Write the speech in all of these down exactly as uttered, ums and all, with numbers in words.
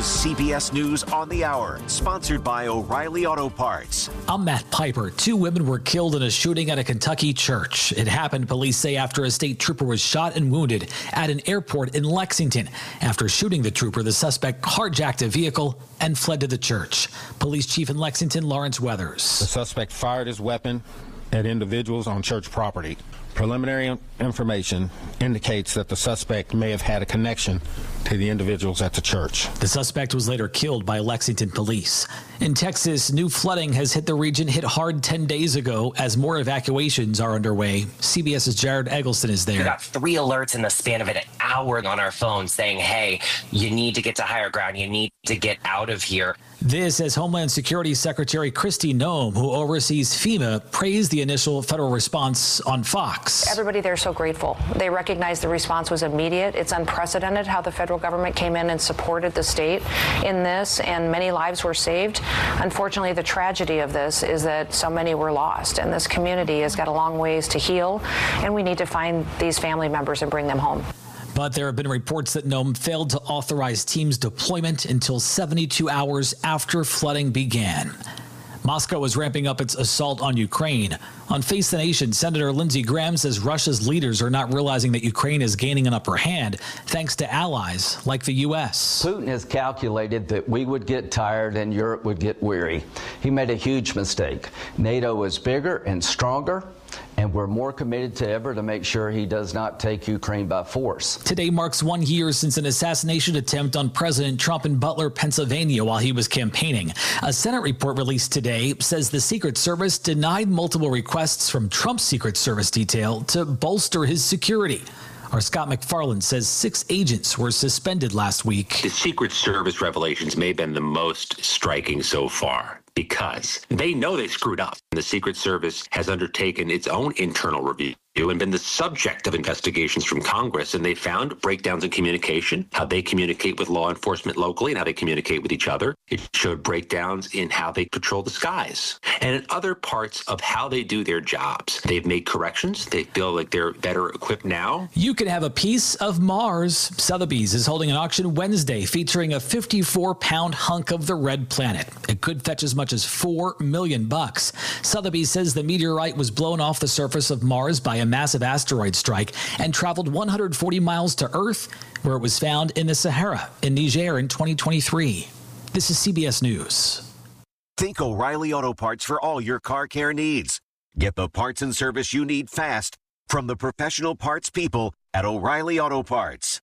C B S News on the Hour, sponsored by O'Reilly Auto Parts. I'm Matt Piper. Two women were killed in a shooting at a Kentucky church. It happened, police say, after a state trooper was shot and wounded at an airport in Lexington. After shooting the trooper, the suspect carjacked a vehicle and fled to the church. Police Chief in Lexington, Lawrence Weathers. The suspect fired his weapon at individuals on church property. Preliminary information indicates that the suspect may have had a connection to the individuals at the church. The suspect was later killed by Lexington police. In Texas, new flooding has hit the region hit hard ten days ago as more evacuations are underway. CBS's Jared Eggleston is there. We got three alerts in the span of an hour on our phone saying, hey, you need to get to higher ground. You need to get out of here. This as Homeland Security Secretary Kristi Noem, who oversees FEMA, praised the initial federal response on Fox. Everybody there is so grateful. They recognize the response was immediate. It's unprecedented how the federal government came in and supported the state in this, and many lives were saved. Unfortunately, the tragedy of this is that so many were lost, and this community has got a long ways to heal, and we need to find these family members and bring them home. But there have been reports that Noem failed to authorize teams' deployment until seventy-two hours after flooding began. Moscow is ramping up its assault on Ukraine. On Face the Nation, Senator Lindsey Graham says Russia's leaders are not realizing that Ukraine is gaining an upper hand thanks to allies like the U S. Putin has calculated that we would get tired and Europe would get weary. He made a huge mistake. NATO is bigger and stronger, and we're more committed to ever to make sure he does not take Ukraine by force. Today marks one year since an assassination attempt on President Trump in Butler, Pennsylvania, while he was campaigning. A Senate report released today says the Secret Service denied multiple requests from Trump's Secret Service detail to bolster his security. Our Scott McFarland says six agents were suspended last week. The Secret Service revelations may have been the most striking so far, because they know they screwed up. The Secret Service has undertaken its own internal review and been the subject of investigations from Congress, and they found breakdowns in communication, how they communicate with law enforcement locally and how they communicate with each other. It showed breakdowns in how they patrol the skies and in other parts of how they do their jobs. They've made corrections. They feel like they're better equipped now. You can have a piece of Mars. Sotheby's is holding an auction Wednesday featuring a fifty-four pound hunk of the red planet. It could fetch as much as four million bucks. Sotheby's says the meteorite was blown off the surface of Mars by a massive asteroid strike and traveled one hundred forty miles to Earth, where it was found in the Sahara in Niger in twenty twenty-three. This is C B S News. Think O'Reilly Auto Parts for all your car care needs. Get the parts and service you need fast from the professional parts people at O'Reilly Auto Parts.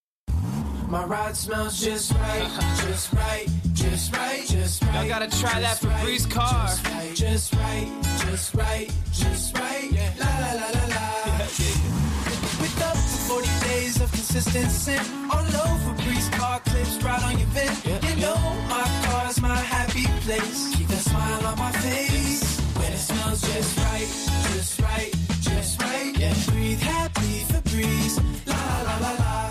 My ride smells just right, just right, just right, just right. Y'all gotta try that Febreze car. Just right, just right, just right, just right. Yeah. La la la la la. Yeah, yeah. With up to forty days of consistent scent, all over Febreze car clips right on your vent. Yeah. You know my car's my happy place. Keep that smile on my face when it smells just right, just right, just right. Yeah. Breathe happy Febreze. La la la la la.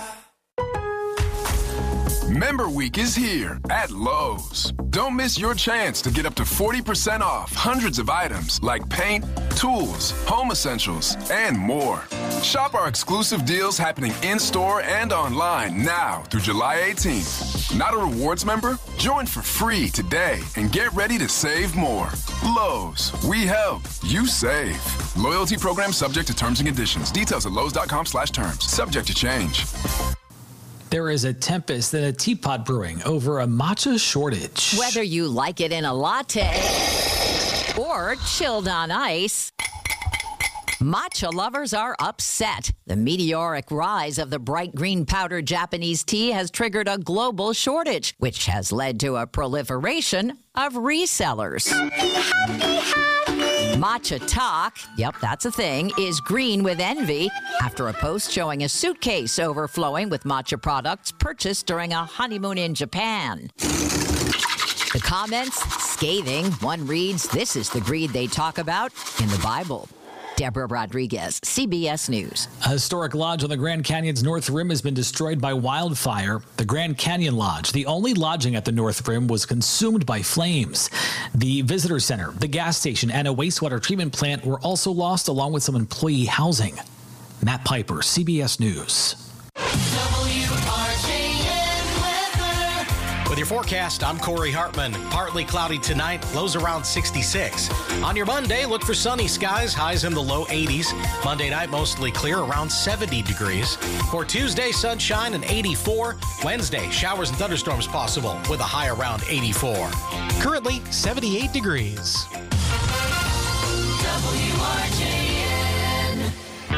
Member Week is here at Lowe's. Don't miss your chance to get up to forty percent off hundreds of items like paint, tools, home essentials, and more. Shop our exclusive deals happening in-store and online now through July eighteenth. Not a rewards member? Join for free today and get ready to save more. Lowe's, we help, you save. Loyalty program subject to terms and conditions. Details at lowes.com slash terms. Subject to change. There is a tempest and a teapot brewing over a matcha shortage. Whether you like it in a latte or chilled on ice, matcha lovers are upset. The meteoric rise of the bright green powdered Japanese tea has triggered a global shortage, which has led to a proliferation of resellers. Matcha Talk, yep, that's a thing, is green with envy after a post showing a suitcase overflowing with matcha products purchased during a honeymoon in Japan. The comments, scathing. One reads, "This is the greed they talk about in the Bible." Deborah Rodriguez, C B S News. A historic lodge on the Grand Canyon's North Rim has been destroyed by wildfire. The Grand Canyon Lodge, the only lodging at the North Rim, was consumed by flames. The visitor center, the gas station, and a wastewater treatment plant were also lost, along with some employee housing. Matt Piper, C B S News. W R J N weather. With your forecast, I'm Corey Hartman. Partly cloudy tonight, lows around sixty-six. On your Monday, look for sunny skies, highs in the low eighties. Monday night, mostly clear, around seventy degrees. For Tuesday, sunshine and eighty-four. Wednesday, showers and thunderstorms possible with a high around eighty-four. Currently, seventy-eight degrees. W R J N.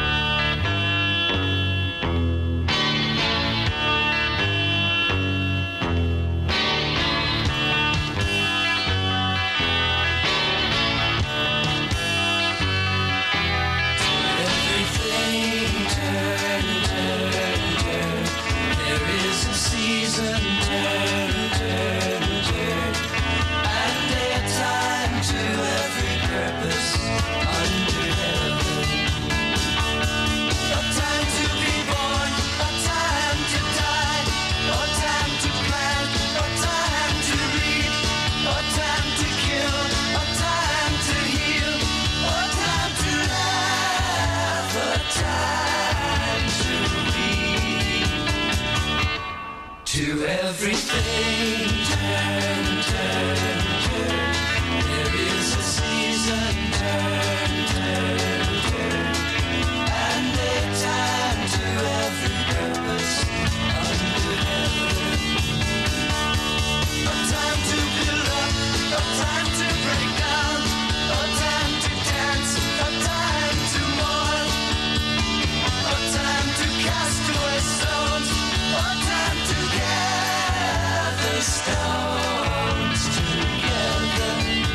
Everything turn, turn, turn. There is a season, turn, turn, turn. And a time to every purpose under heaven. A time to be born, a time to die, a time to plant, a time to reap, a time to kill, a time to heal, a time to laugh, a time to weep. To everything turn, turn, turn. There is a season, turn, turn, turn. And a time to every purpose under heaven. A time to build up, a time to break down, a time to dance, a time to mourn, a time to cast away stones, a time to gather stones together.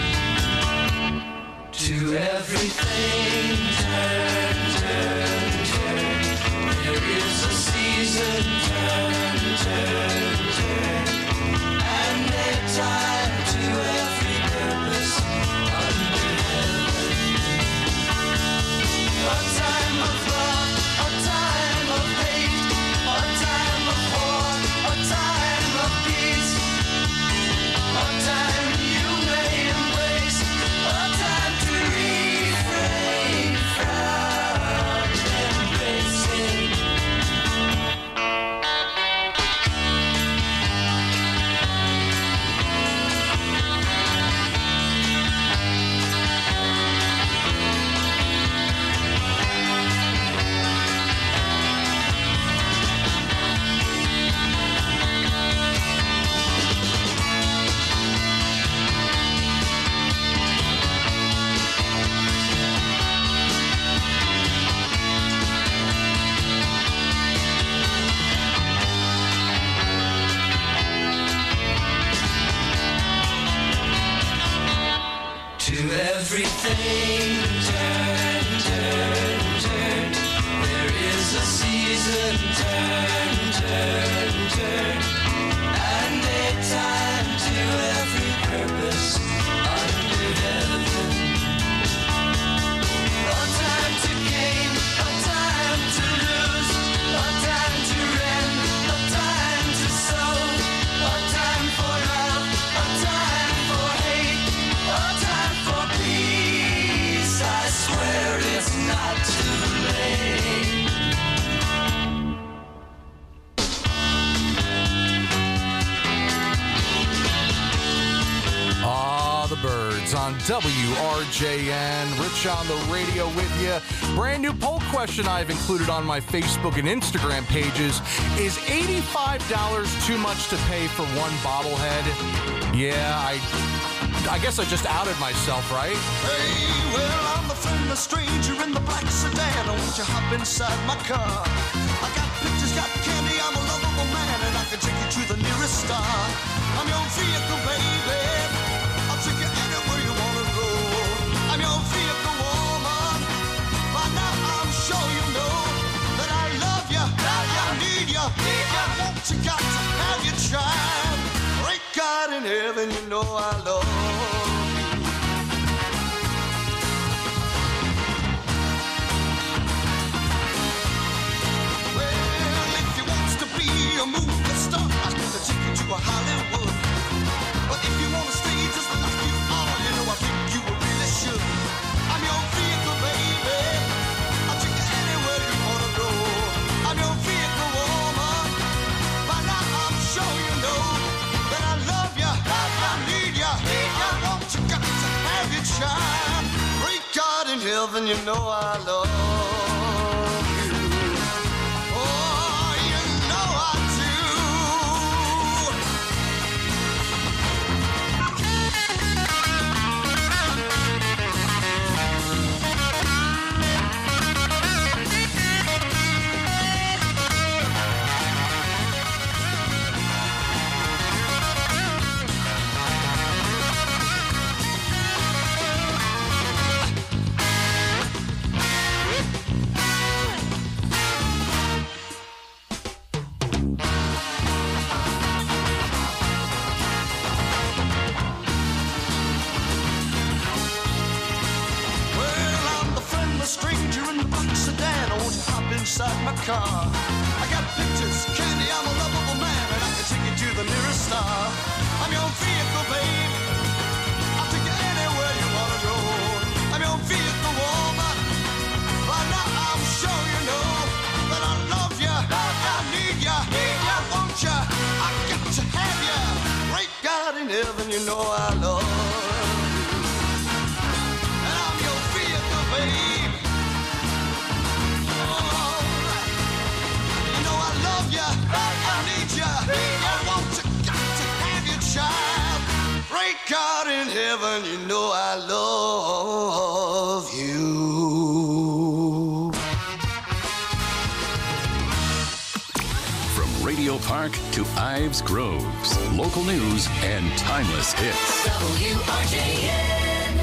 To everything turn, turn, turn. There is a season, turn, turn, turn. And a time to every purpose under heaven. A time of love, a time of hate, a time of war, a time of peace, a time you may embrace, a time to refrain from embracing. To everything turn, turn, turn. There is a season, turn, turn, turn. And a time to every purpose under heaven. A time to gain, a time to lose, a time to rend, a time to sow, a time for love, a time for hate, a time for peace. I swear it's not too late. Ah, the Birds on W R J N. Rich on the radio with you. Brand new poll question I've included on my Facebook and Instagram pages. Is eighty-five dollars too much to pay for one bobblehead? Yeah, I I guess I just outed myself, right? Hey, well, I'm a friendless stranger in the black sedan. Won't you hop inside my car? I got pictures, got candy, I'm a lovable man, and I can take you to the nearest star. I'm your vehicle, baby. I'll take you anywhere you wanna go. I'm your vehicle, woman. By now I'm sure you know that I love you, that I need you, need you. I want you, got to have your child. Great God in heaven, you know I love you. Well, if you wants to be a movie star, I'm gonna take you to a Hollywood. But if you wanna stay just like you are, you know I think you really should. I'm your vehicle, baby. I'll take you anywhere you wanna go. I'm your vehicle, woman. By now I'm sure you know that I heaven, you know I love you. Oh, you know I do. Inside my car, I got pictures, candy, I'm a lovable man, and I can take you to the nearest star. I'm your vehicle, babe. I'll take you anywhere you wanna go. I'm your vehicle, woman. By now I'm sure you know that I love you, I need you, I want you, I got to have you. Great God in heaven, you know I love you, and I'm your vehicle, babe. God in heaven, you know I love you. From Radio Park to Ives Groves, local news and timeless hits. W R J N.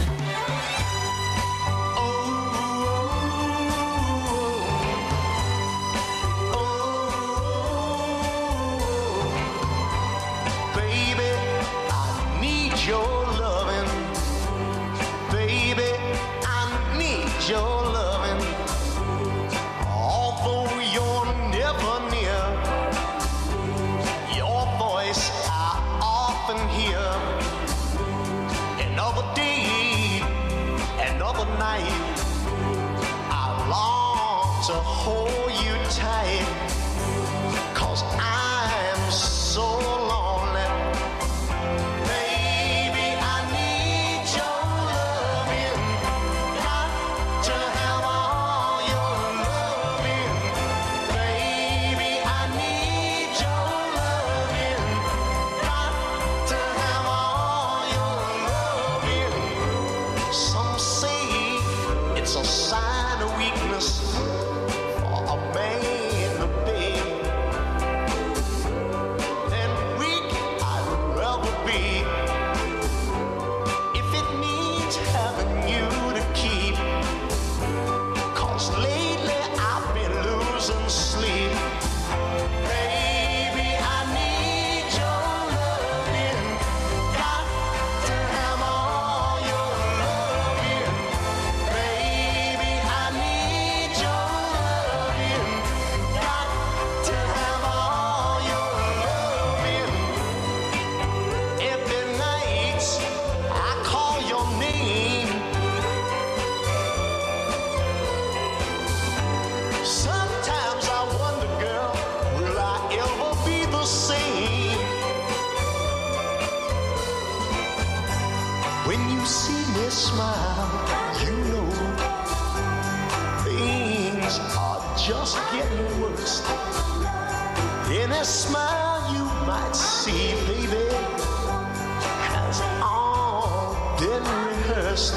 To hold you tight, 'cause I'm so lonely. Baby, I need your loving, got to have all your loving. Baby, I need your loving, got to have all your loving. Some say it's a sign of weakness. Just getting worse. In a smile you might see, baby, has all been rehearsed.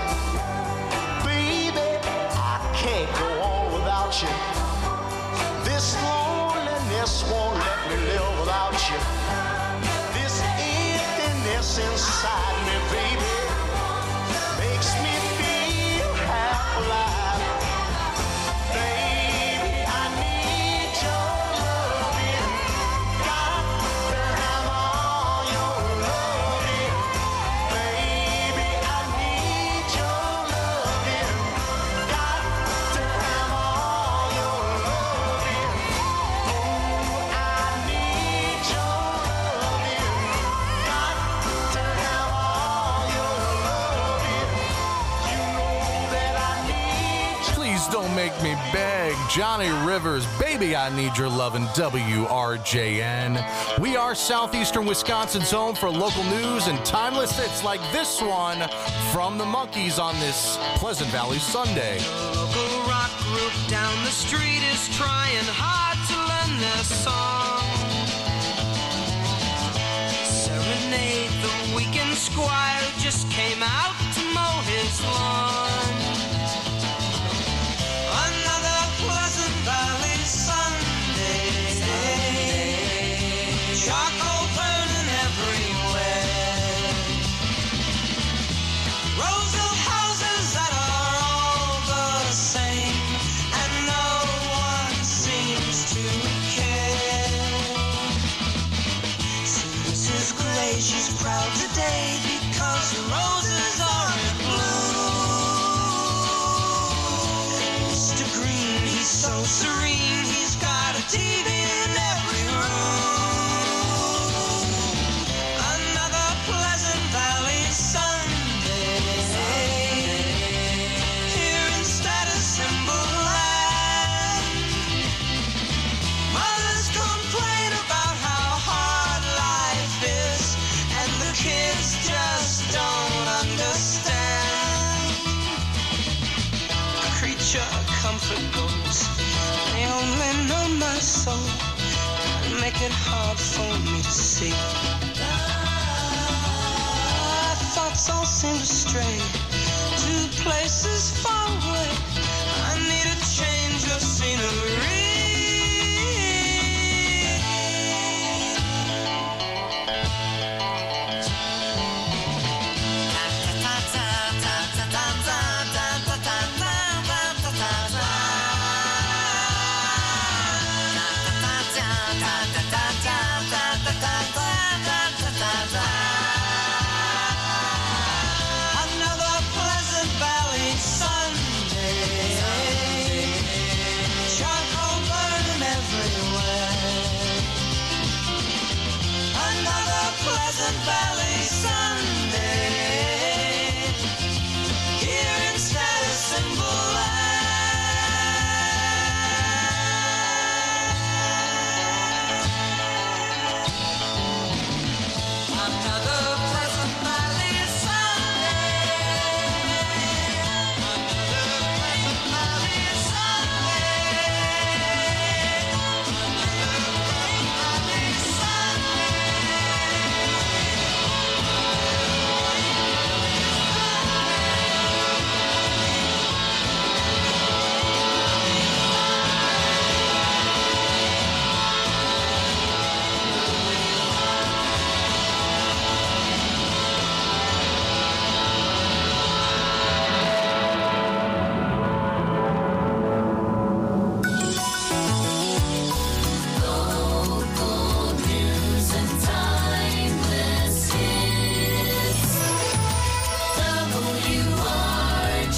Baby, I can't go on without you. This loneliness won't let me live without you. This emptiness inside me, baby, makes me feel half alive. To have Make Me Beg. Johnny Rivers, Baby I Need Your Lovin', W R J N. We are southeastern Wisconsin's home for local news and timeless hits like this one from the Monkees on this Pleasant Valley Sunday. The local rock group down the street is trying hard to learn their song. Serenade the weekend squire who just came out to mow his lawn. Another Pleasant Valley Sunday. Charcoal burning everywhere. Rows of houses that are all the same, and no one seems to care. See, Missus Gray, she's proud today because the roses are in bloom. And Mister Green, he's so serene, he's got a T V in every room. Another Pleasant Valley Sunday. Here in Status Symbol Land, mothers complain about how hard life is, and the kids just don't understand. A creature comfort goes, they only know my soul and make it hard for me to see. My thoughts all seem to stray to places far away. I need a change of scenery. Another Pleasant Valley Sunday. Charcoal burning everywhere. Another Pleasant Valley Sunday. Here in Status Symbol Another Pleasant Valley Sunday. Another Pleasant Valley Sunday. Another Pleasant Local news and timeless hits. W R J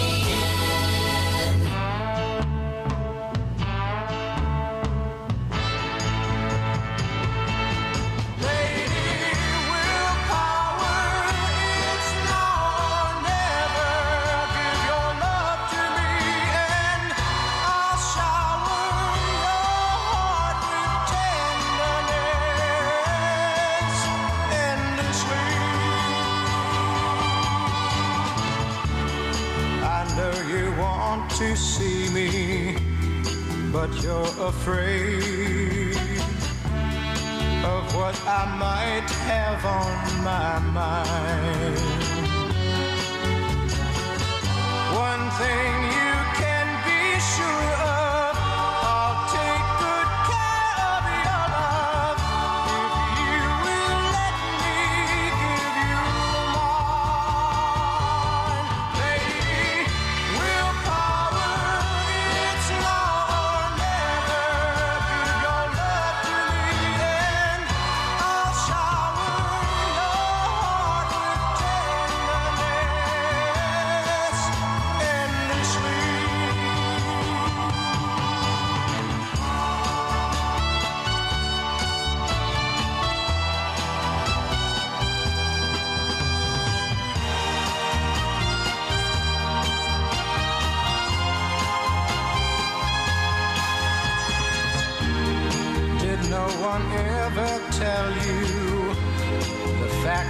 N. I know you want to see me, but you're afraid of what I might have on my mind. One thing you can be sure of, I'll take good care of your love if you will let me give you mine. Baby, willpower, it's now or never. Give your love to me and I'll shower your heart with tenderness.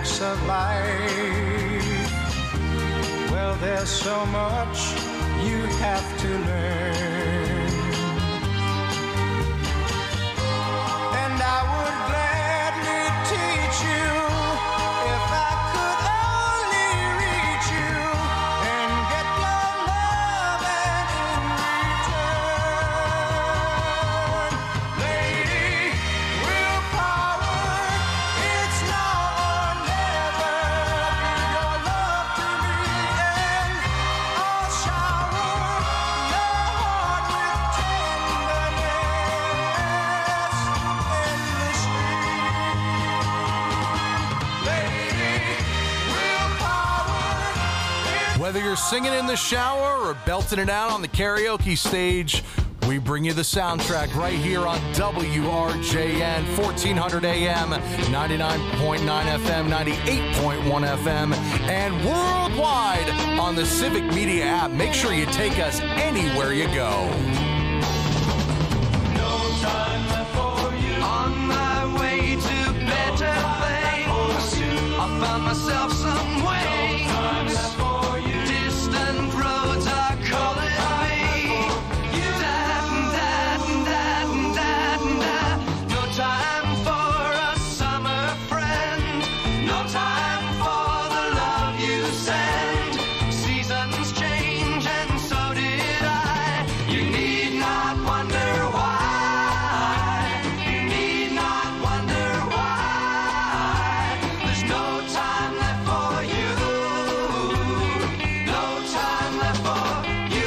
facts of life. Well, there's so much you have to learn, and I would gladly teach you if I could only reach you and get your love and in return. Lady, willpower, it's now or never. Give your love to me and I'll shower your heart with tenderness endlessly. Lady, willpower. Whether you're singing in the shower or belting it out on the karaoke stage, we bring you the soundtrack right here on W R J N, fourteen hundred A M, ninety-nine point nine F M, ninety-eight point one F M, and worldwide on the Civic Media app. Make sure you take us anywhere you go. No time left for you. On my way to better things, I found myself some wings. Distant roads are calling me. That, that, that, that, that. No time for a summer friend. No time for the love you send. Seasons change and so did I. You need not wonder why. You need not wonder why. There's no time left for you. No time left for you.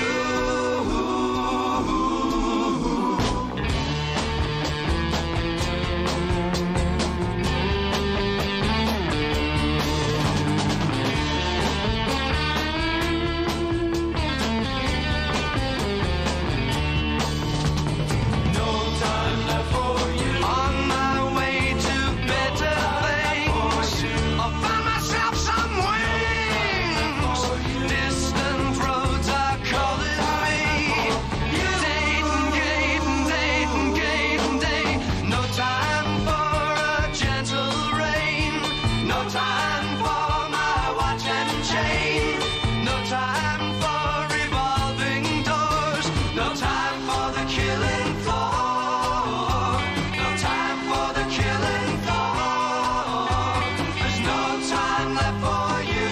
No time left for you. On my way to better things, I found myself some wings. Distant roads are calling me. Dayton, Dayton, Dayton, Dayton, Dayton. No time for a gentle rain. No time for my watch and chain. No time for revolving doors. No time for the killing floor. No time for the killing floor. There's no time left for you.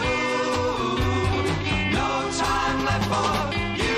No time left for you.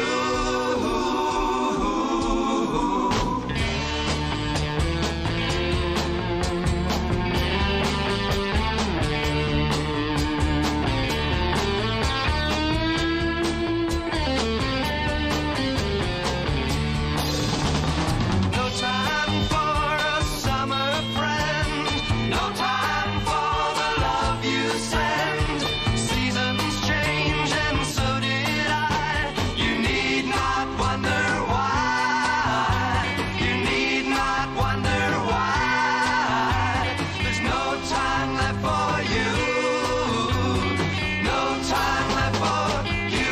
No time for a summer friend. No time for the love you send. Seasons change and so did I. You need not wonder why. You need not wonder why. There's no time left for you. No time left for you.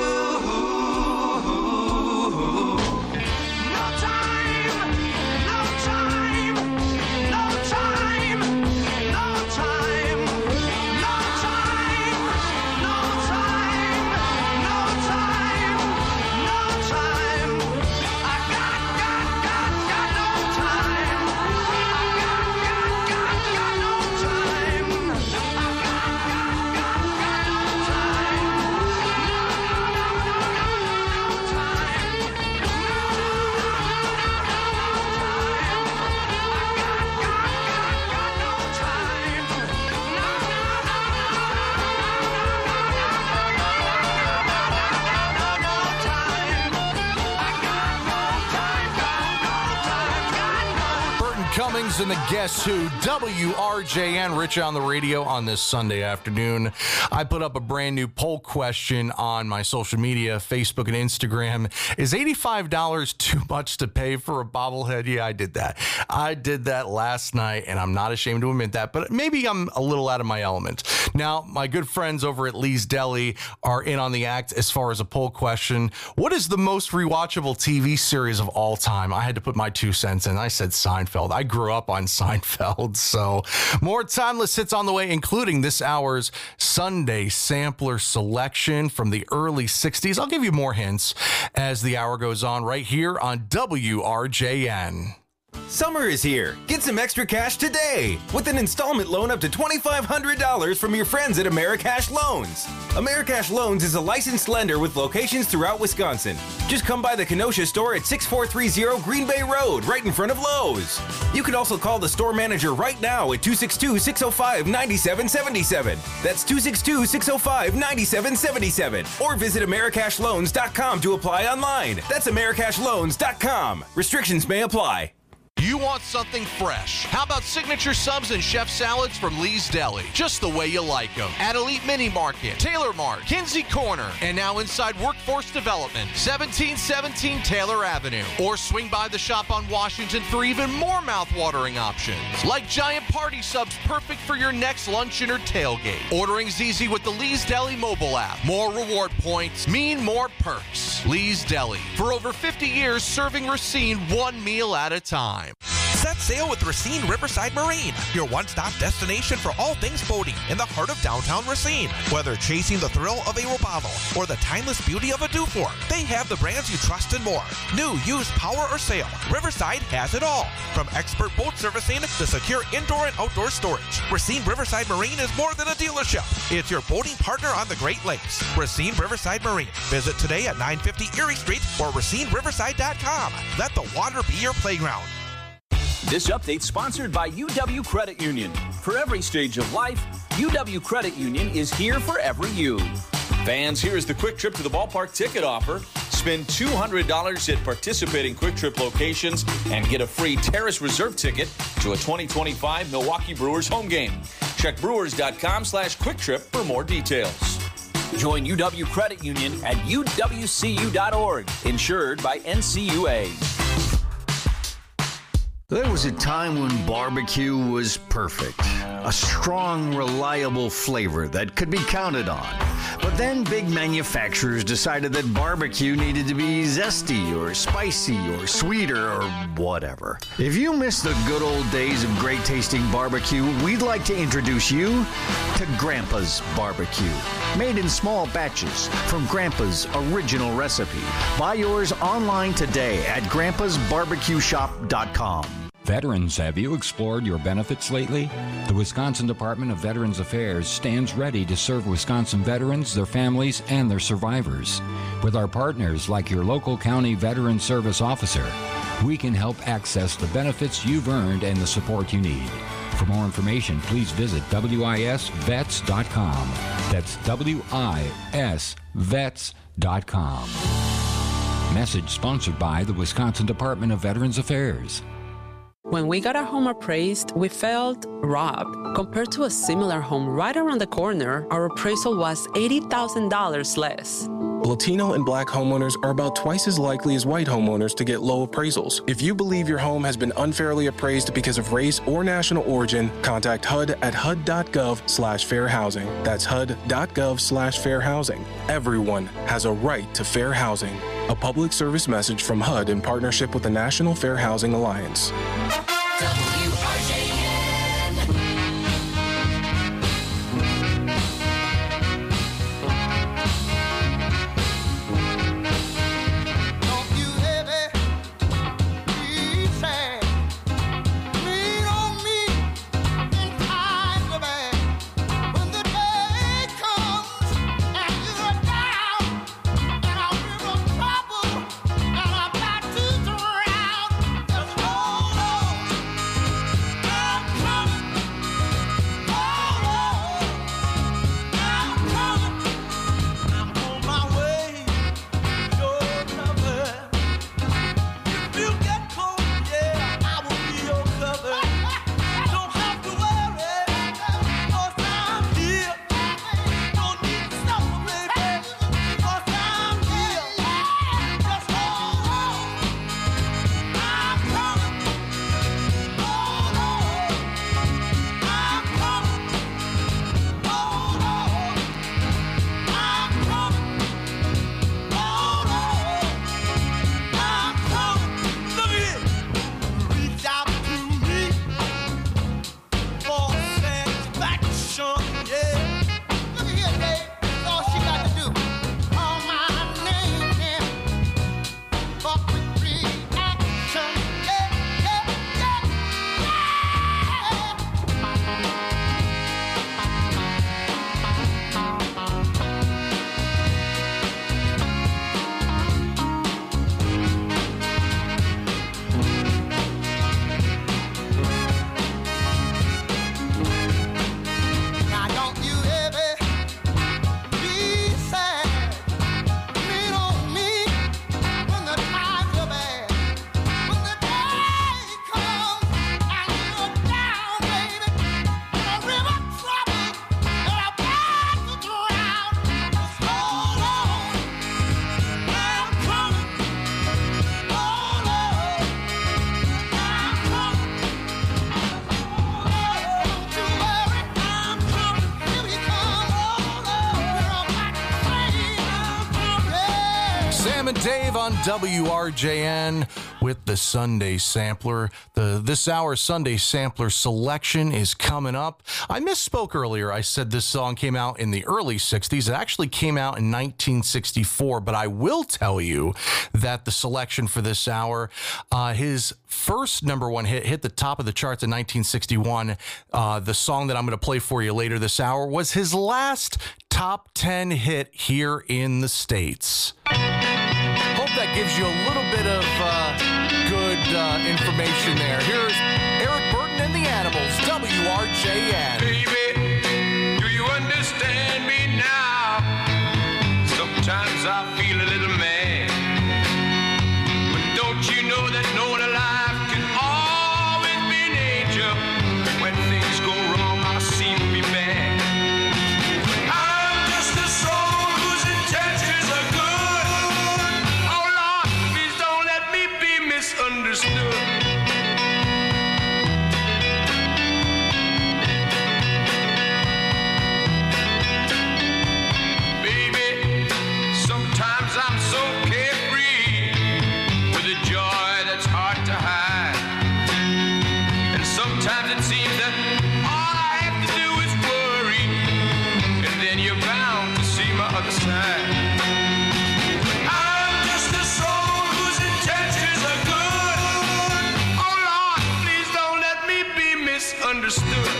No time, no time, no time, no time, no time, no time, no time, no time. I got, got, got, got no time. I got, got, got, got no time. I got, got, got, got no time. Burton Cummings and the Guess Who, W R J N, Rich on the radio on this Sunday afternoon. I put up a brand new poll question on my social media, Facebook and Instagram. Is eighty-five dollars too much to pay for a bobblehead? Yeah, I did that. I did that last night, and I'm not ashamed to admit that, but maybe I'm a little out of my element. Now, my good friends over at Lee's Deli are in on the act as far as a poll question. What is the most rewatchable T V series of all time? I had to put my two cents in. I said Seinfeld. I grew up on Seinfeld. So more timeless hits on the way, including this hour's Sunday sampler selection from the early sixties. I'll give you more hints as the hour goes on right here on W R J N. Summer is here. Get some extra cash today with an installment loan up to twenty-five hundred dollars from your friends at Americash Loans. Americash Loans is a licensed lender with locations throughout Wisconsin. Just come by the Kenosha store at six four three zero Green Bay Road, right in front of Lowe's. You can also call the store manager right now at two six two, six oh five, nine seven seven seven. That's two six two, six oh five, nine seven seven seven. Or visit Americash Loans dot com to apply online. That's Americash Loans dot com. Restrictions may apply. You want something fresh? How about signature subs and chef salads from Lee's Deli? Just the way you like them. At Elite Mini Market, Taylor Mart, Kinsey Corner, and now inside Workforce Development, seventeen seventeen Taylor Avenue. Or swing by the shop on Washington for even more mouth-watering options. Like giant party subs perfect for your next luncheon or tailgate. Ordering's easy with the Lee's Deli mobile app. More reward points mean more perks. Lee's Deli. For over fifty years, serving Racine one meal at a time. Set sail with Racine Riverside Marine, your one-stop destination for all things boating in the heart of downtown Racine. Whether chasing the thrill of a Robalo or the timeless beauty of a Dufour, they have the brands you trust and more. New, used, power, or sail, Riverside has it all. From expert boat servicing to secure indoor and outdoor storage, Racine Riverside Marine is more than a dealership. It's your boating partner on the Great Lakes. Racine Riverside Marine. Visit today at nine fifty Erie Street or Racine Riverside dot com. Let the water be your playground. This update sponsored by U W Credit Union. For every stage of life, U W Credit Union is here for every you. Fans, here is the Quick Trip to the Ballpark ticket offer. Spend two hundred dollars at participating Quick Trip locations and get a free Terrace Reserve ticket to a twenty twenty-five Milwaukee Brewers home game. Check brewers.com slash quick trip for more details. Join U W Credit Union at U W C U dot org, insured by N C U A. There was a time when barbecue was perfect. A strong, reliable flavor that could be counted on. But then big manufacturers decided that barbecue needed to be zesty or spicy or sweeter or whatever. If you miss the good old days of great tasting barbecue, we'd like to introduce you to Grandpa's Barbecue. Made in small batches from Grandpa's original recipe. Buy yours online today at grandpas barbecue shop dot com. Veterans, have you explored your benefits lately? The Wisconsin Department of Veterans Affairs stands ready to serve Wisconsin veterans, their families, and their survivors. With our partners like your local county veteran service officer, we can help access the benefits you've earned and the support you need. For more information, please visit W I S vets dot com. That's W I S vets dot com. Message sponsored by the Wisconsin Department of Veterans Affairs. When we got our home appraised, we felt robbed. Compared to a similar home right around the corner, our appraisal was eighty thousand dollars less. Latino and Black homeowners are about twice as likely as white homeowners to get low appraisals. If you believe your home has been unfairly appraised because of race or national origin, contact H U D at H U D dot gov slash fair housing. That's H U D dot gov slash fair housing. Everyone has a right to fair housing. A public service message from H U D in partnership with the National Fair Housing Alliance. W R J N. Tim and Dave on W R J N with the Sunday Sampler. The This Hour Sunday Sampler selection is coming up. I misspoke earlier. I said this song came out in the early sixties. It actually came out in nineteen sixty-four, but I will tell you that the selection for this hour, uh, his first number one hit, hit the top of the charts in nineteen sixty-one. Uh, the song that I'm going to play for you later this hour was his last top ten hit here in the States. Hope that gives you a little bit of uh, good uh, information there. Here's Eric Burton and the Animals, W R J N. Baby, do you understand me now? Sometimes I feel a little mad, but don't you know that no one alive can always be an angel? When things go wrong, I seem to be bad. I'm just a soul whose intentions are good. Oh Lord, please don't let me be misunderstood. I'm so carefree with a joy that's hard to hide, and sometimes it seems that all I have to do is worry, and then you're bound to see my other side. I'm just a soul whose intentions are good. Oh Lord, please don't let me be misunderstood.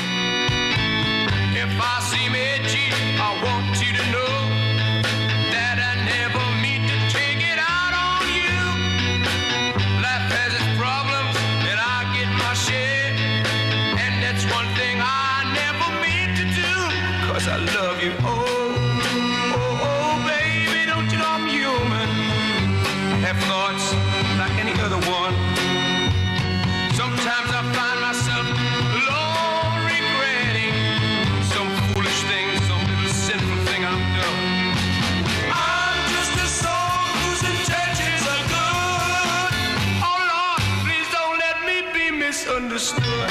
If I seem edgy, I want you to know that I never mean to take it out on you. Life has its problems, and I get my share, and that's one thing I never mean to do, 'cause I love you. Oh, oh, oh, baby, don't you know I'm human? I have thoughts like any other one. Sometimes I find myself alone regretting some foolish thing, some little sinful thing I've done. I'm just a soul whose intentions are good. Oh Lord, please don't let me be misunderstood.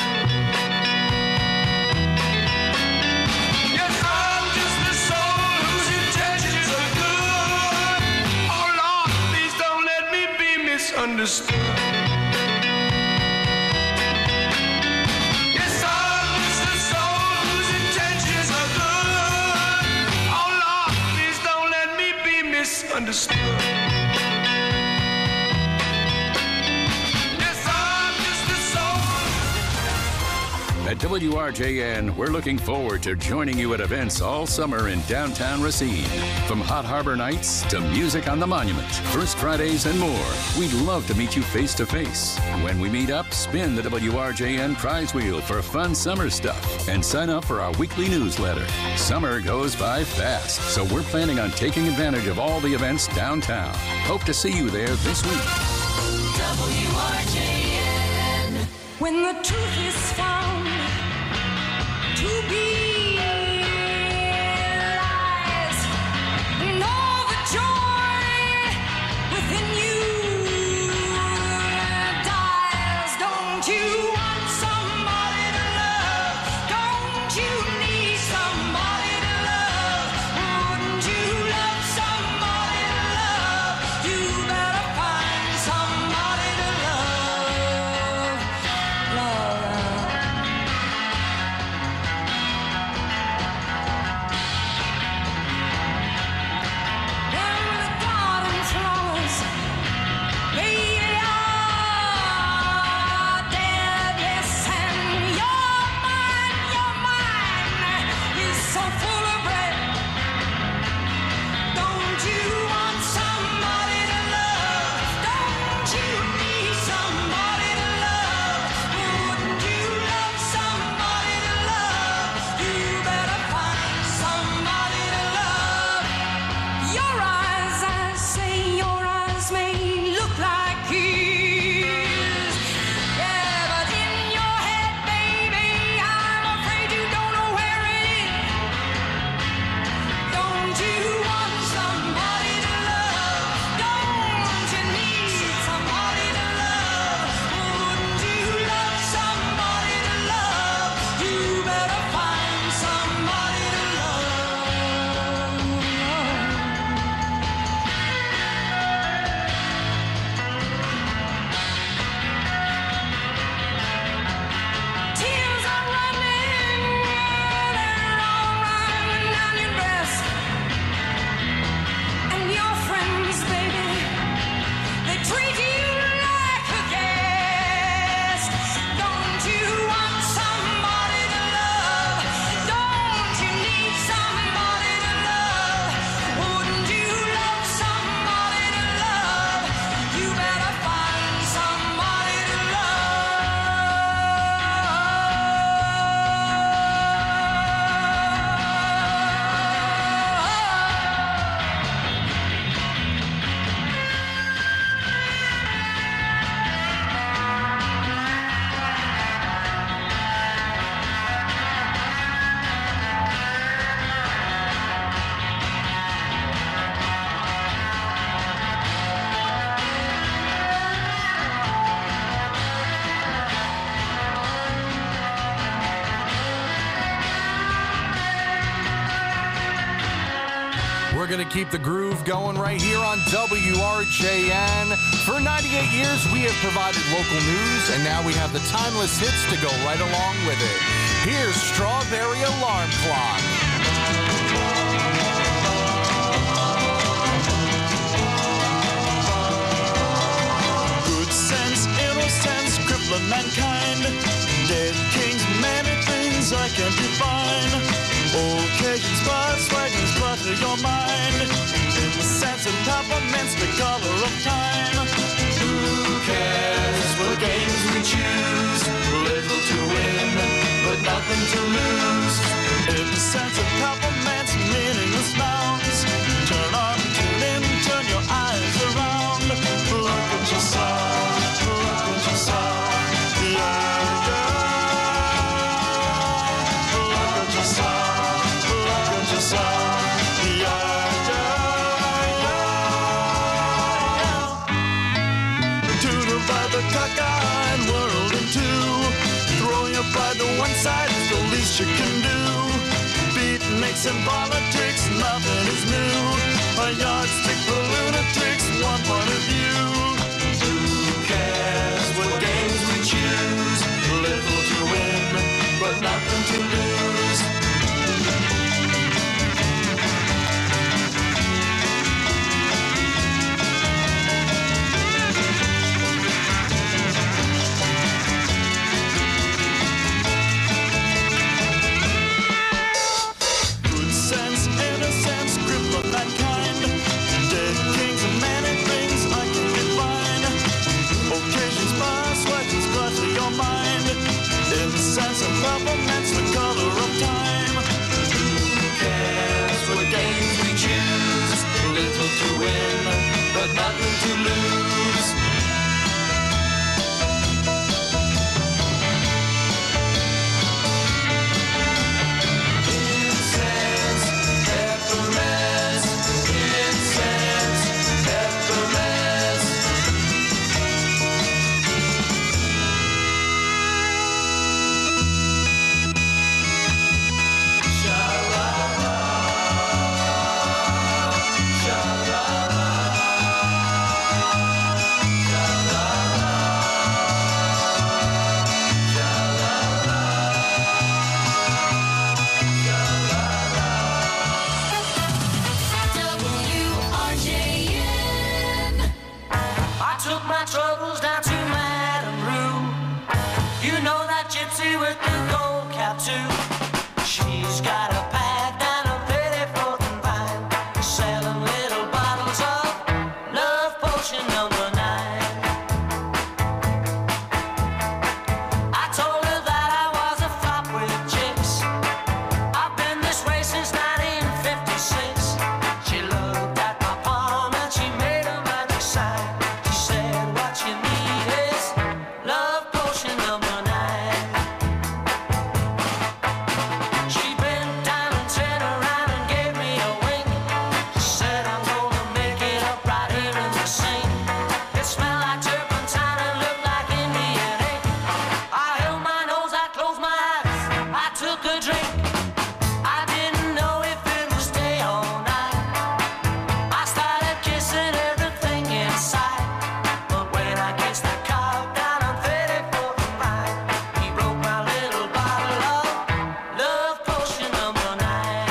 Yes, I'm just a soul whose intentions are good. Oh Lord, please don't let me be misunderstood. Yes, I'm just a soul whose intentions are good. Oh Lord, please don't let me be misunderstood. Yes, I'm just a soul. At W R J N, we're looking forward to joining you at events all summer in downtown Racine. From Hot Harbor Nights to music on the Monument, First Fridays, and more. We'd love to meet you face to face. When we meet up, spin the W R J N prize wheel for fun summer stuff and sign up for our weekly newsletter. Summer goes by fast, so we're planning on taking advantage of all the events downtown. Hope to see you there this week. W R J N. When the truth is found to be lies, and all the joy within you dies. Don't you want somebody to love? Don't you need somebody to love? Wouldn't you love somebody to love? You better find somebody to love. Love. We're going to keep the groove going right here on W R J N. For ninety-eight years, we have provided local news, and now we have the timeless hits to go right along with it. Here's Strawberry Alarm Clock. Good sense, innocence, crippling mankind. Dead kings, many things I can define. Occasions, but swagons, clutter your mind. In the sense of peppermints, the color of time. Who cares what games we choose? Little to win, but nothing to lose. In the sense of peppermints, meaningless nouns. Turn on, tune in, turn your eyes around. Look at yourself, look at yourself. Yeah, yeah. Look at yourself, look at yourself. Yeah, yeah, yeah. To divide the cockeyed world in two. Throw your pride to one side is the least you can do. Beatniks and politics, nothing is new. A yardstick for lunatics, one point of view. Who cares what games we choose? Little to win, but nothing to lose. Good sense, innocence, grip of mankind. Dead kings and many things I can define. Occasions pass, legends clutter your mind. In the sense of peppermints, the color of time. Who cares what games we choose? Little to win, but nothing to lose. Incense, peppermints, incense, peppermints. I took my troubles down to Madame Rue. You know that gypsy with the gold cap too. She's got a pad down a thirty-fourth and Vine, selling little bottles of love potion number nine. I told her that I was a flop with chicks. I've been this way since nineteen fifty-six. She looked at my palm and she made a magic sign. She said, what you need is love potion number nine. She bent down and turned around and gave me a wink. She said, I'm gonna make it up right here in the sink. It smelled like turpentine and looked like Indian ink. I held my nose, I closed my eyes, I took a drink. I didn't know if it was day or night. I started kissing everything inside. But when I kissed the cop down on thirty-fourth and Vine, he broke my little bottle of love potion number nine.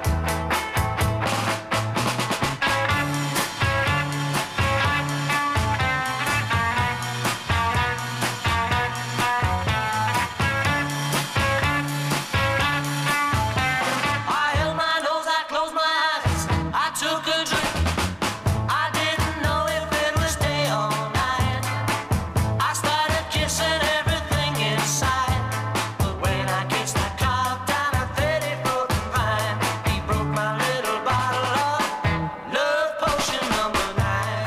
I held my nose, I closed my eyes, I took a drink. I didn't know if it was day or night. I started kissing everything inside. But when I kissed the cop down on thirty-fourth and Vine, he broke my little bottle of love potion number nine.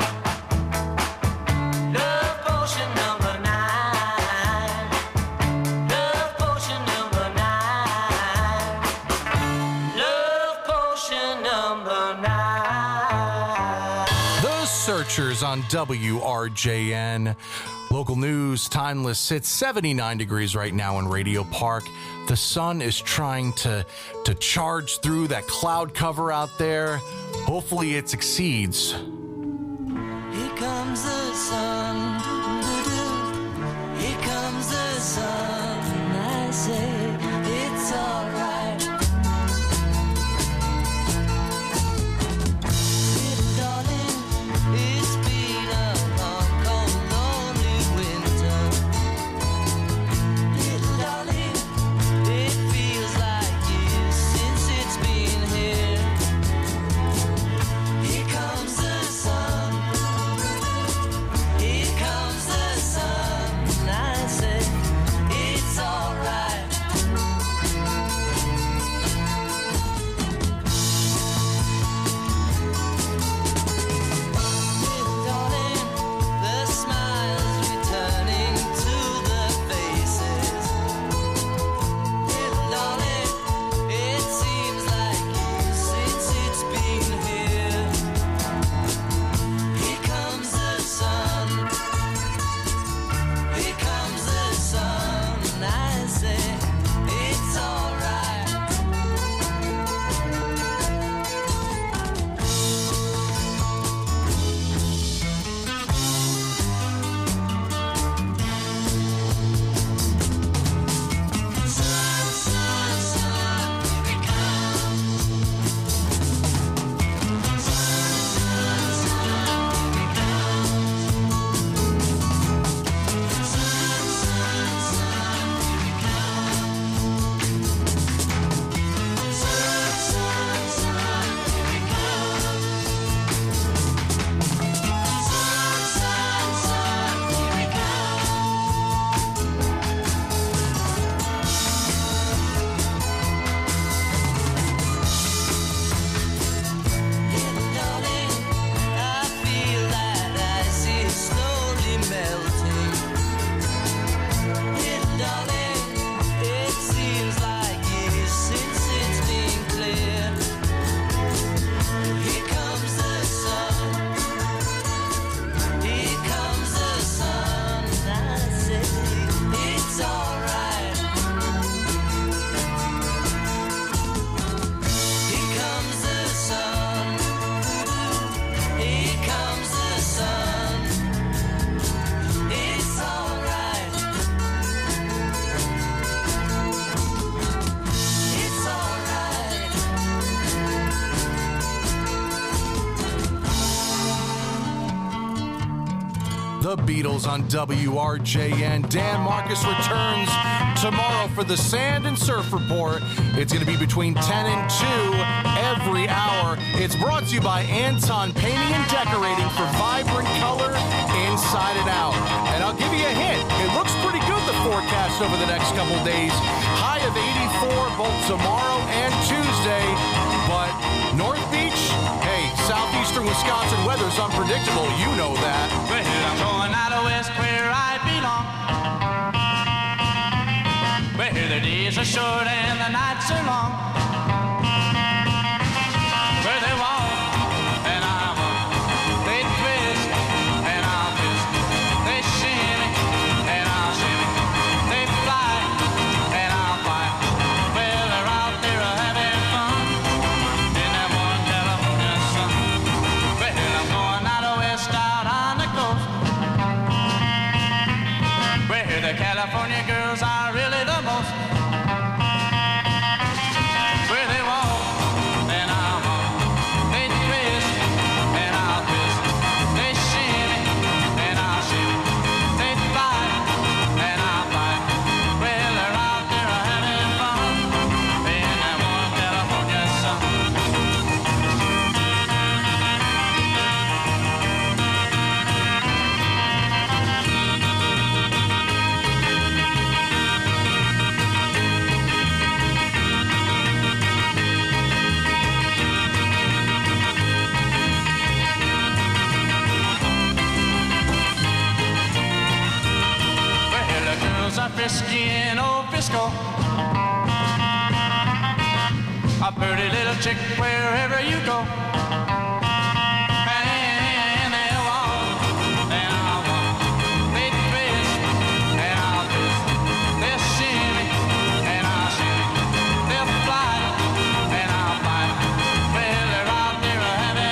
Love potion number nine. Love potion number nine. Love potion number nine. The Searchers on W R J N. Local news, timeless. It's seventy-nine degrees right now in Radio Park. The sun is trying to, to charge through that cloud cover out there. Hopefully it succeeds. Here comes the sun. Doo-doo-doo. Here comes the sun. I say it's alright. Little darling, it's been a long, cold, lonely winter. Little darling, it feels like years since it's been here. Here comes the sun. Here comes the sun. I say it's alright. Little darling, the smiles returning to the faces. Little darling, it seems like years since it's been here. Here comes the sun. Here comes the sun. I say it's alright. Sun, sun, sun, here it comes. Sun, sun, sun, here it comes. Sun, sun, sun, here it comes. Sun, sun, sun, here it comes. Sun, sun, sun, here it comes. Little darling, I feel that ice is slowly melting. Little darling, it seems like years since it's been clear. Here comes the sun. Here comes the sun. I say it's alright. Here comes the sun. Here comes the sun. It's alright. It's alright. The Beatles on W R J N. Dan Marcus returns tomorrow for the Sand and Surf Report. It's going to be between ten and two every hour. It's brought to you by Anton Painting and Decorating for vibrant color inside and out. And I'll give you a hint. It looks pretty good, the forecast over the next couple days. High of eighty-four both tomorrow and Tuesday. But North Beach, hey, southeastern Wisconsin weather's unpredictable. You know that. Well, I'm going out of west where I belong. Where the days are short and the nights are long. Where they walk and I walk. They twist and I'll twist. They shimmy and I'll shimmy. They fly and I'll fly. Well, they're out there having fun in that one California sun. Well, I'm going out of west out on the coast. Where the California girls are really the most. Where they walk and I'll walk. They twist and I'll twist. They shimmy and I'll shimmy. They fly and I'll fly. Well, they're out there having fun in that one California sun. Well, the girls are frisky in old Frisco. A pretty little chick wherever you go. And they walk and I'll walk. They twist and I'll twist. They shimmy and I'll shimmy. They'll fly and I'll fly. Well, they're out there having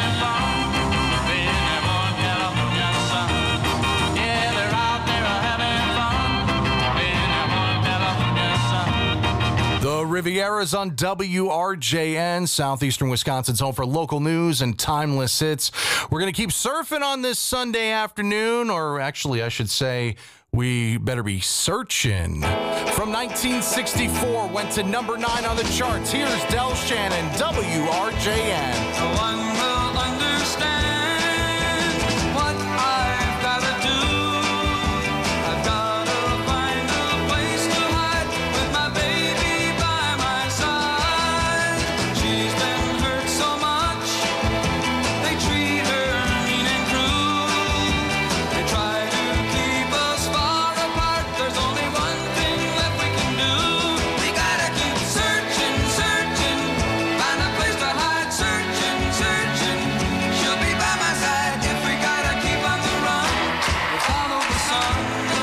Sierras on W R J N, Southeastern Wisconsin's home for local news and timeless hits. We're going to keep surfing on this Sunday afternoon, or actually, I should say, we better be searching. From nineteen sixty-four, went to number nine on the charts. Here's Del Shannon, W R J N. No one will understand what I've got to do. I've got to find a place to hide with my baby by my side. She's been hurt so much, they treat her mean and cruel. They try to keep us far apart. There's only one thing that we can do. We gotta keep searching, searching, find a place to hide. Searching, searching, she'll be by my side if we gotta keep on the run. We follow the sun,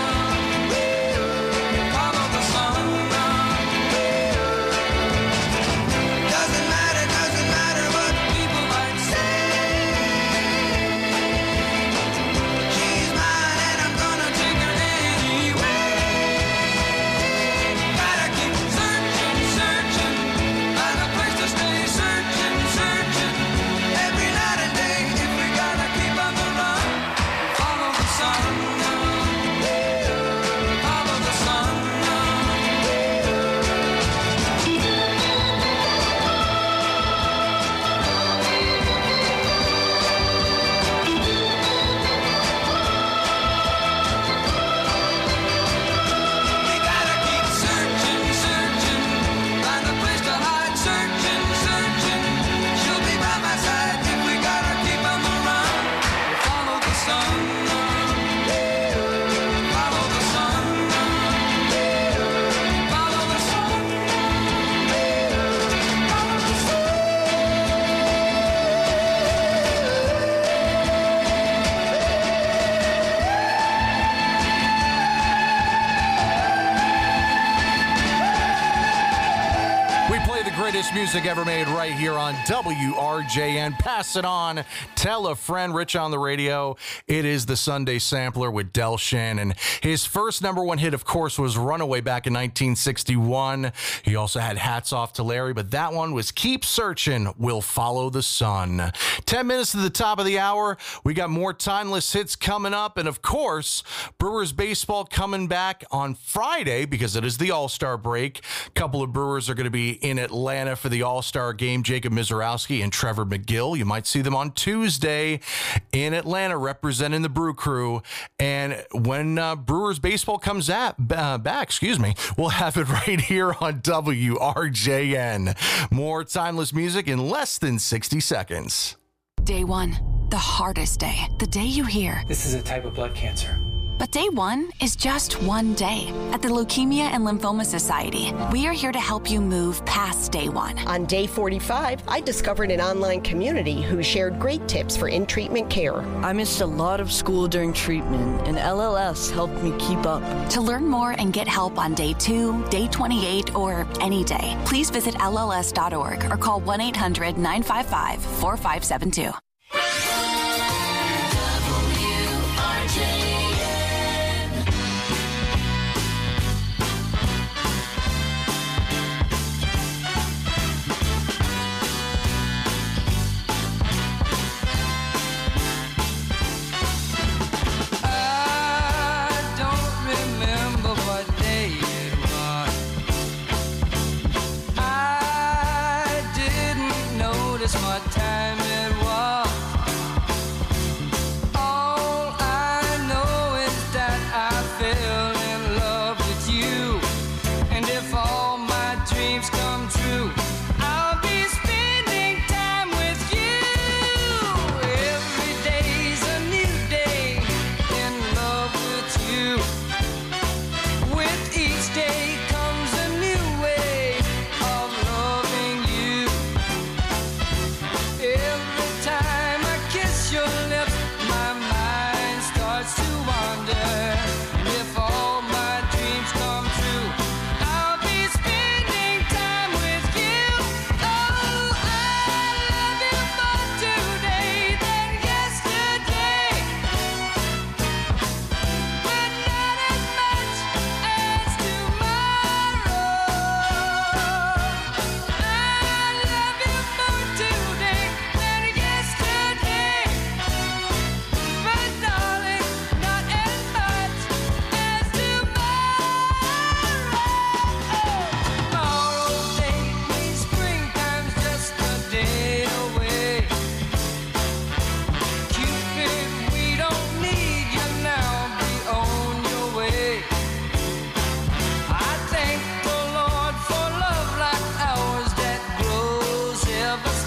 follow the sun. Doesn't matter, doesn't matter what people might say. She's mine and I'm gonna take her anyway. Gotta keep searching, searching, find a place to stay. Searching, searching, every night and day. If we gotta keep on the run, follow the sun, follow the sun. We gotta keep searching, searching, find a place to hide. Searching, searching, she'll be by my side if we gotta keep on the run. Follow the sun, follow the sun, follow the sun, follow the sun. We play the greatest music ever made right here on W R J N. Pass it on. Tell a friend. Rich on the radio. It is the Sunday Sampler with Del Shannon. His first number one hit, of course, was Runaway back in nineteen sixty-one. He also had Hats Off to Larry, but that one was Keep Searching, We'll Follow the Sun. Ten minutes to the top of the hour. We got more timeless hits coming up. And, of course, Brewers baseball coming back on Friday because it is the All-Star break. A couple of Brewers are going to be in Atlanta for the All-Star game. Jacob Mizorowski and Trevor McGill. You might see them on Tuesday in Atlanta representing the Brew Crew. And when uh, Brewers baseball comes at, uh, back, excuse me, we'll have it right here on W R J N. More timeless music in less than sixty seconds. Day one, the hardest day. The day you hear, This is a type of blood cancer. but day one is just one day. At the Leukemia and Lymphoma Society, we are here to help you move past day one. On day forty-five, I discovered an online community who shared great tips for in-treatment care. I missed a lot of school during treatment, and L L S helped me keep up. To learn more and get help on day two, day twenty-eight, or any day, please visit L L S dot org or call one eight hundred nine five five four five seven two. I don't remember what day it was. I didn't notice what time it was. All I know is that I fell in love with you. And if all my dreams come true, I'll be spending time with you. Every day's a new day in love with you. With each day comes a new way of loving you.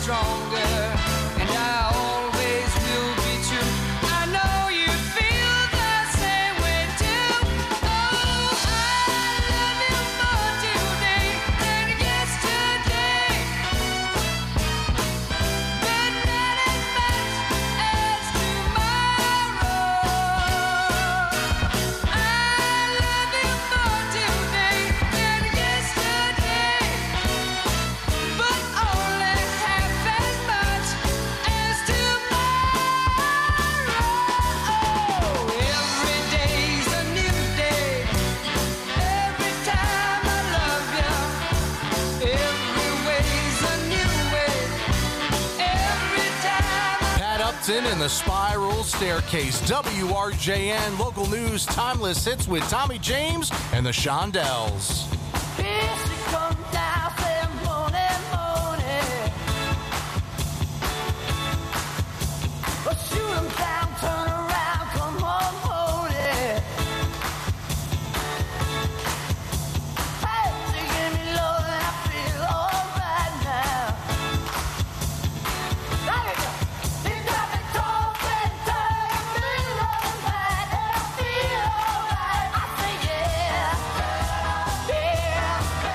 stronger, and I always will be true. I know you feel the same way too. Oh, I love you more today than yesterday. But not as much as tomorrow. I love you more today than yesterday. But only half as much as tomorrow. Every day's a new day. Every time I love you. Every way's a new way. Every time I Pat Upton and the Spiral Staircase. W R J N local news timeless hits with Tommy James and the Shondells. Here she comes down, say morning, morning. Well, shoot 'em down, turn around, come on, morning. Hey, she give me love and I feel alright now. There you go. She got me talking, turning me alright, and I feel alright. I say yeah, yeah.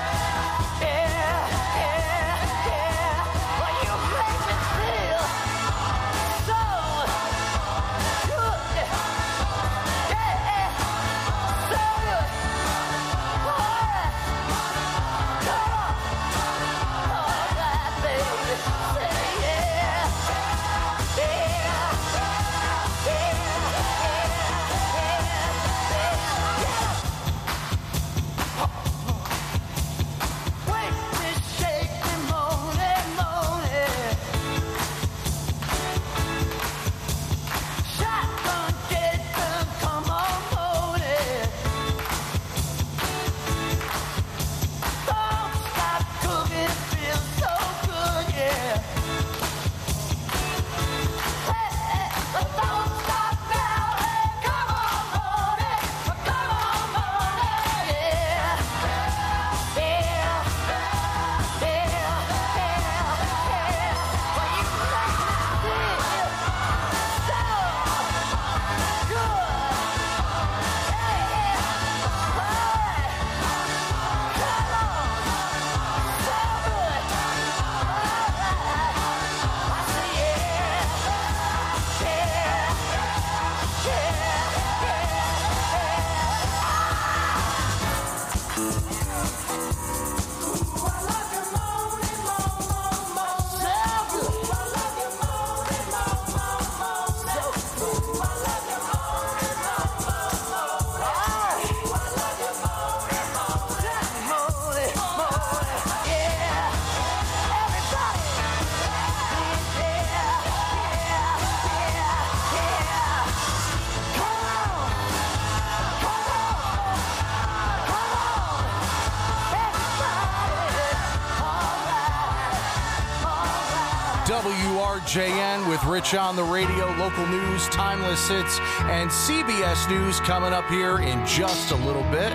W R J N with Rich on the radio, local news, timeless hits, and C B S News coming up here in just a little bit.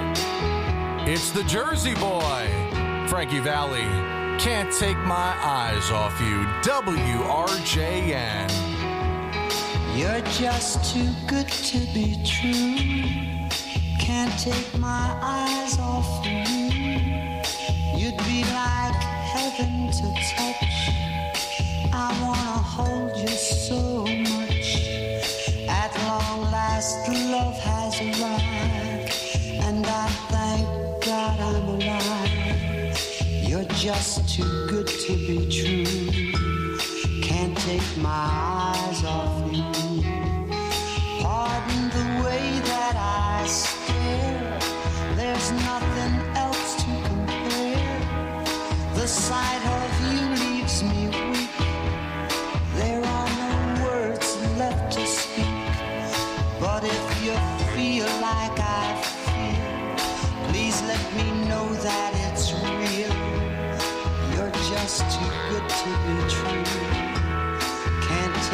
It's the Jersey Boy, Frankie Valli. Can't take my eyes off you. W R J N. You're just too good to be true. Can't take my eyes off you. You'd be like heaven to touch. I wanna hold you so much. At long last, love has arrived, and I thank God I'm alive. You're just too good to be true. Can't take my eyes off you. Pardon the way that I stare. There's nothing else to compare. The sight of you leaves me weak. There are no words left to speak. But if you feel like I feel, please let me know that it's real. You're just too good to be true. Can't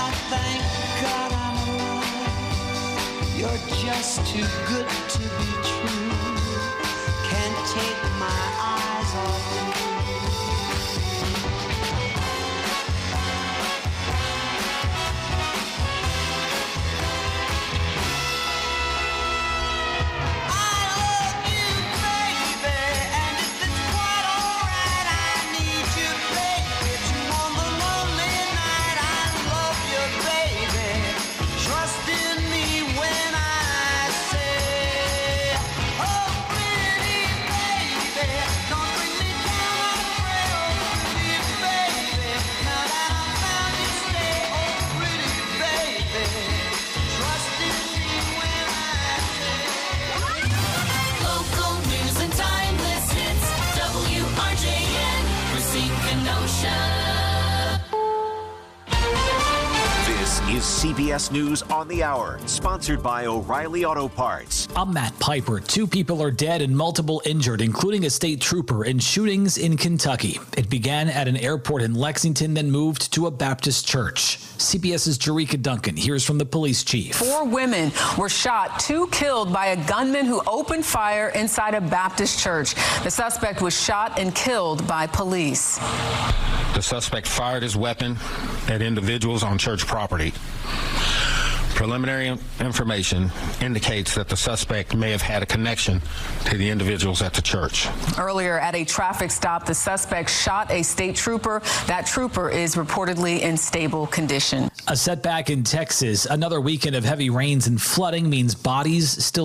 I thank God I'm alive. You're just too good to be true. Can't take my eyes off you. Local news and timeless hits. W R J N, Racine, Kenosha. This is C B S News on the Hour, sponsored by O'Reilly Auto Parts. I'm Matt Piper. Two people are dead and multiple injured, including a state trooper, in shootings in Kentucky. It began at an airport in Lexington, then moved to a Baptist church. CBS's Jerika Duncan hears from the police chief. Four women were shot, two killed by a gunman who opened fire inside a Baptist church. The suspect was shot and killed by police. The suspect fired his weapon at individuals on church property. Preliminary information indicates that the suspect may have had a connection to the individuals at the church. Earlier at a traffic stop, the suspect shot a state trooper. That trooper is reportedly in stable condition. A setback in Texas. Another weekend of heavy rains and flooding means bodies still